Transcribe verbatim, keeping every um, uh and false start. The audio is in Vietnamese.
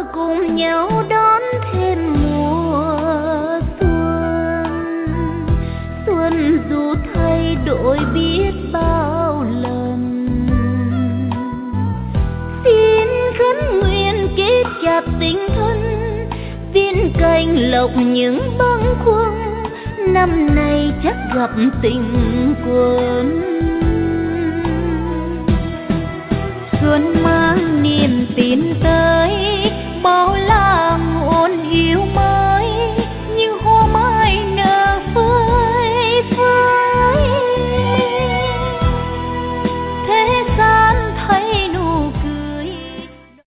cùng nhau đón thêm mùa xuân. Xuân dù thay đổi biết bao lần, xin khấn nguyện kết chặt tình thân, viên cành lộc những bâng khuâng, năm nay chắc gặp tình quân. Xuân mang niềm tin tới, bao la nguồn yêu mơ